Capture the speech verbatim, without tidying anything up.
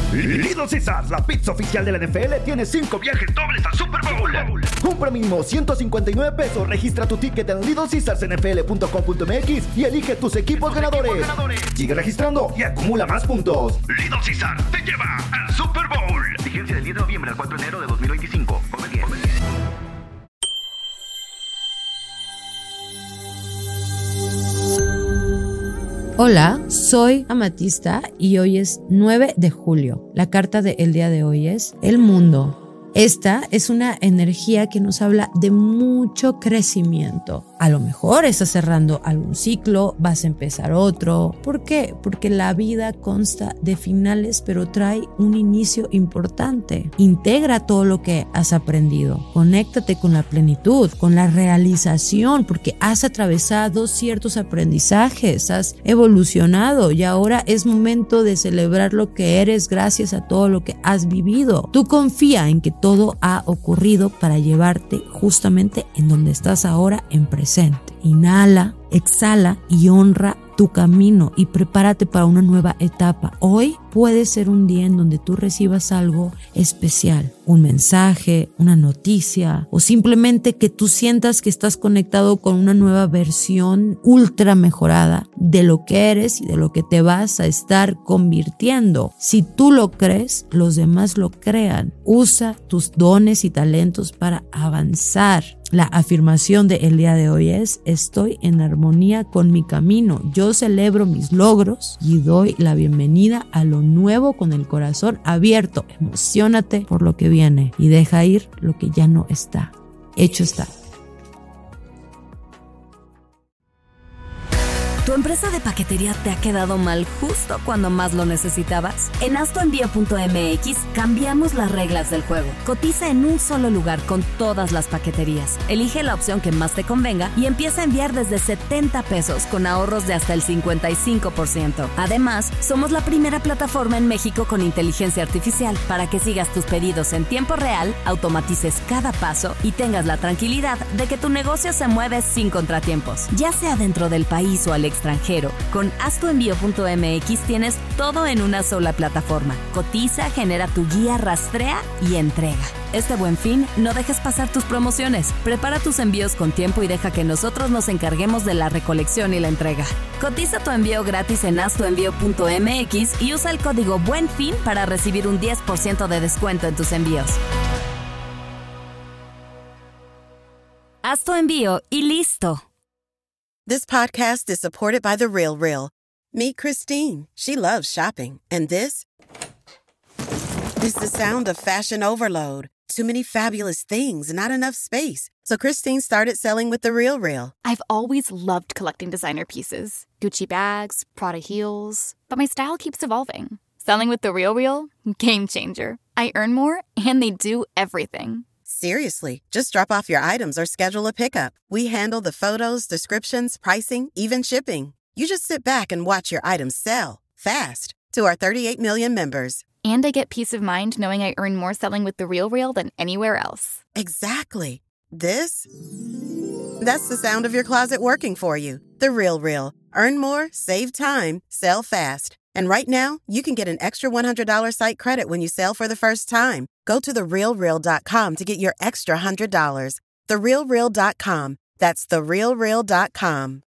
Little Caesars, la pizza oficial de la N F L, tiene cinco viajes dobles al Super Bowl. Compra mínimo ciento cincuenta y nueve pesos, registra tu ticket en little caesars n f l punto com punto m x y elige tus equipos ganadores. Sigue registrando y acumula más puntos. Little Caesars te lleva al Super Bowl. Vigencia del diez de noviembre al cuatro de enero de dos mil veinticinco. Come bien. Come bien. Hola, soy Amatista y hoy es nueve de julio. La carta del día de hoy es el mundo. Esta es una energía que nos habla de mucho crecimiento. A lo mejor estás cerrando algún ciclo, vas a empezar otro. ¿Por qué? Porque la vida consta de finales, pero trae un inicio importante. Integra todo lo que has aprendido. Conéctate con la plenitud, con la realización, porque has atravesado ciertos aprendizajes, has evolucionado y ahora es momento de celebrar lo que eres gracias a todo lo que has vivido. Tú confía en que todo ha ocurrido para llevarte justamente en donde estás ahora en presente. Inhala, exhala y honra tu camino y prepárate para una nueva etapa. Hoy puede ser un día en donde tú recibas algo especial, un mensaje, una noticia o simplemente que tú sientas que estás conectado con una nueva versión ultra mejorada de lo que eres y de lo que te vas a estar convirtiendo. Si tú lo crees, los demás lo crean. Usa tus dones y talentos para avanzar. La afirmación del día de hoy es: estoy en armonía con mi camino. Yo celebro mis logros y doy la bienvenida a lo nuevo con el corazón abierto. Emociónate por lo que viene y deja ir lo que ya no está. Hecho está. ¿Tu empresa de paquetería te ha quedado mal justo cuando más lo necesitabas? En astoenvío punto m x cambiamos las reglas del juego. Cotiza en un solo lugar con todas las paqueterías. Elige la opción que más te convenga y empieza a enviar desde setenta pesos con ahorros de hasta el cincuenta y cinco por ciento. Además, somos la primera plataforma en México con inteligencia artificial para que sigas tus pedidos en tiempo real, automatices cada paso y tengas la tranquilidad de que tu negocio se mueve sin contratiempos. Ya sea dentro del país o al extranjero, extranjero. Con astoenvío punto m x tienes todo en una sola plataforma. Cotiza, genera tu guía, rastrea y entrega. Este Buen Fin, no dejes pasar tus promociones. Prepara tus envíos con tiempo y deja que nosotros nos encarguemos de la recolección y la entrega. Cotiza tu envío gratis en astoenvío punto m x y usa el código Buen Fin para recibir un diez por ciento de descuento en tus envíos. Haz tu envío y listo. This podcast is supported by The Real Real. Meet Christine. She loves shopping. And this is the sound of fashion overload. Too many fabulous things, not enough space. So Christine started selling with The Real Real. I've always loved collecting designer pieces. Gucci bags, Prada heels. But my style keeps evolving. Selling with The Real Real? Game changer. I earn more and they do everything. Seriously, just drop off your items or schedule a pickup. We handle the photos, descriptions, pricing, even shipping. You just sit back and watch your items sell fast to our thirty-eight million members. And I get peace of mind knowing I earn more selling with The Real Real than anywhere else. Exactly. This? That's the sound of your closet working for you. The Real Real. Earn more, save time, sell fast. And right now, you can get an extra one hundred dollars site credit when you sell for the first time. Go to the real real dot com to get your extra one hundred dollars. the real real dot com. That's the real real dot com.